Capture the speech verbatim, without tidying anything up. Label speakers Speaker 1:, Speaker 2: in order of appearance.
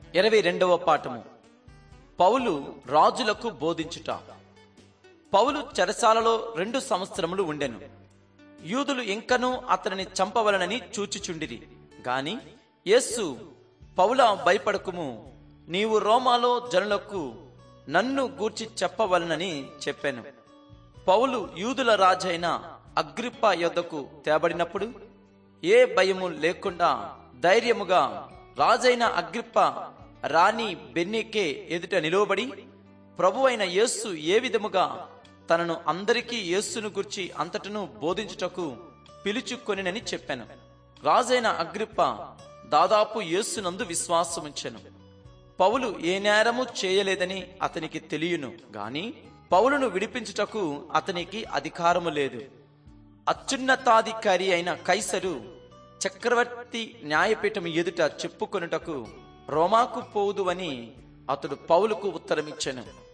Speaker 1: ఇరవై రెండవ పాఠము. పౌలు రాజులకు బోధించుట. పౌలు చెరసాలలో రెండు సంవత్సరములు ఉండెను. యూదులు ఇంకనూ అతనిని చంపవలనని చూచుచుండిరి. గాని యేసు, పౌలా, భయపడకుము, నీవు రోమాలో జనులకు నన్ను గూర్చి చెప్పవలనని చెప్పాను. పౌలు యూదుల రాజైన అగ్రిప్ప యొద్దకు తేబడినప్పుడు ఏ భయము లేకుండా ధైర్యముగా రాజైన అగ్రిప్ప రాణి బెర్నీకే ఎదుట నిలువబడి, ప్రభువైన యేసు ఏ విధముగా తనను అందరికీ యేసును గుర్చి అంతటను బోధించుటకు పిలుచుకొనినని చెప్పాను. రాజైన అగ్రిప్ప దాదాపు యేసునందు విశ్వాసముంచెను. పౌలు ఏ నేరము చేయలేదని అతనికి తెలియను గాని పౌలును విడిపించుటకు అతనికి అధికారము లేదు. అత్యున్నతాధికారి అయిన కైసరు చక్రవర్తి న్యాయపీఠం ఎదుట చెప్పుకొనుటకు రోమాకు పోదువని అతడు పౌలుకు ఉత్తరమిచ్చెను.